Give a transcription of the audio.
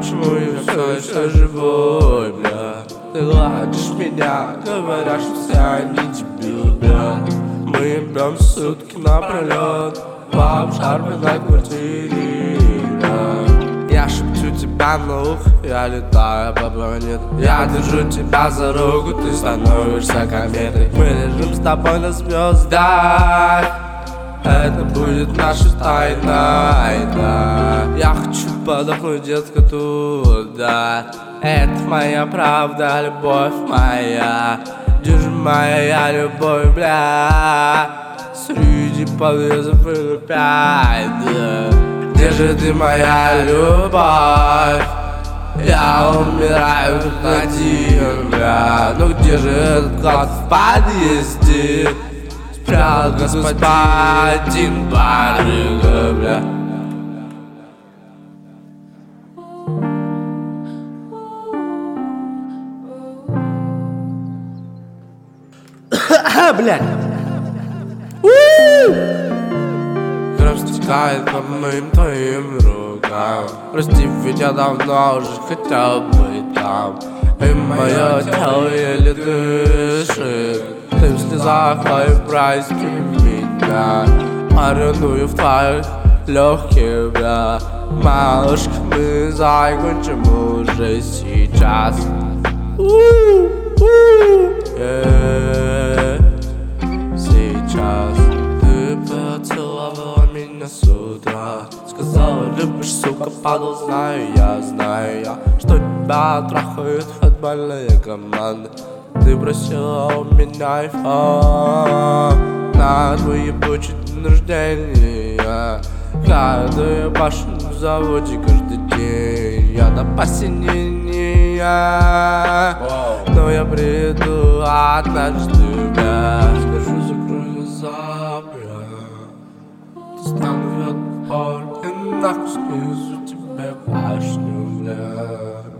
почему я все еще живой, бля. Ты гладишь меня, говоря, что все они дебилы, бля. Мы ебем сутки напролет по обшарпанной квартире, бля. Я шепчу тебя на ухо, я летаю по планетам. Я держу тебя за руку, ты становишься кометой. Мы лежим с тобой на звездах, это будет наша тайна. Я хочу подохнуть, детка, туда. Это моя правда, любовь моя. Где же моя любовь, бля? Среди подъездов и опять, да. Где же ты, моя любовь? Я умираю тут один, бля. Ну где же этот клад в подъезде? Спрятал господин барыга, бля. Блядь. Кровь стекает по моим твоим рукам. Прости, ведь я давно уже хотел быть там. И мое тело еле дышит. Ты в слезах, и прости меня. Мариную в твоих легких, бля. Малышка, мы закончим уже сейчас. Сейчас ты поцеловала меня с утра. Сказала, любишь, сука, падал, знаю я, что тебя трахают футбольные команды. Ты просила у меня айфон на твой ебучий день рождения. Когда я башу в заводе каждый день, я до посинения. Но я приду однажды, бля. Скажу, закрой глаза, бля. Ты стану в пор, и нахуй снизу тебе башню, бля.